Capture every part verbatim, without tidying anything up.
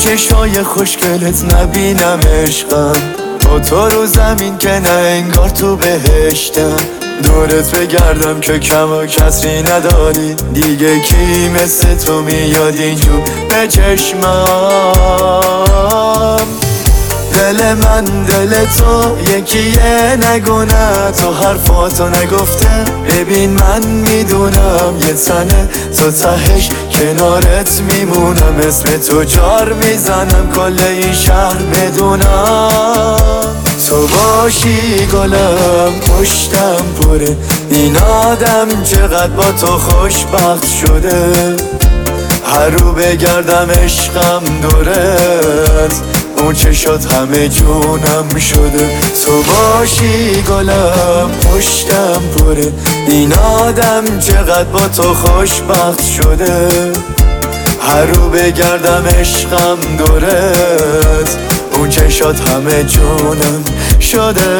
چشای خوشگلت نبینم عشقم، با تو رو زمین که نه انگار تو بهشتم. دورت بگردم که کم و کسری نداری، دیگه کی مثل تو میاد اینجور به چشمم. دل من دل تو یکیه نگونه، تو حرفاتو نگفته. ببین من میدونم یه تنه، تو تهش کنارت میمونم. اسم تو جار میزنم کل این شهر بدونم. تو باشی گلم پشتم پره، این آدم چقدر با تو خوشبخت شده. هر رو بگردم عشقم دورت، اون چشات همه جونم شده. تو باشی گلم پشتم پره، این آدم چقدر با تو خوشبخت شده. هر رو بگردم عشقم دورت، اون چشات همه جونم شده.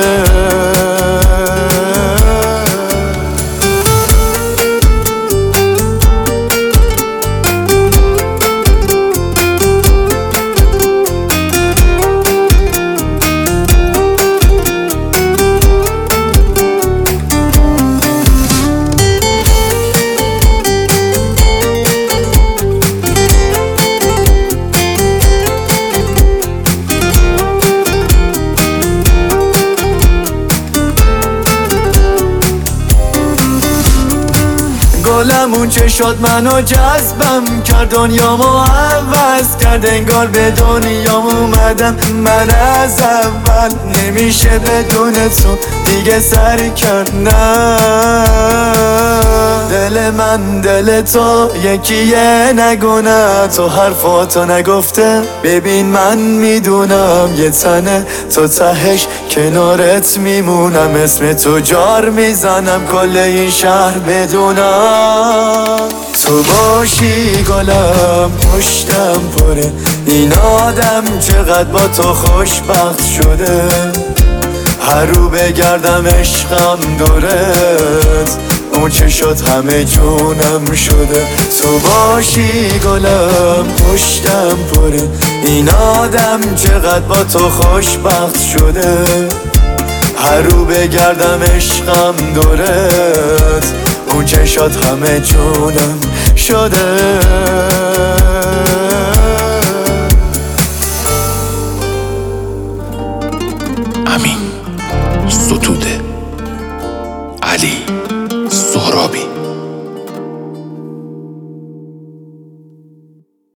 گلم اون چشات منو جذبم کرد، دنیامو عوض کرد. انگار به دنیام اومدم من از اول، نمیشه بدون تو دیگه سری کرد نه. دل من دل تو یکیه نگونه، تو حرفاتو نگفته. ببین من میدونم یه تنه، تو تهش کنارت میمونم. اسم تو جار میزنم کل این شهر بدونم. تو باشی گلم پشتم پره، این آدم چقدر با تو خوشبخت شده. هر رو بگردم عشقم دورت، اون چشات همه جونم شده. تو باشی گلم پشتم پره، این آدم چقدر با تو خوشبخت شده. هر رو بگردم عشقم دورت، اون چشات همه جونم شده. امین ستوده علی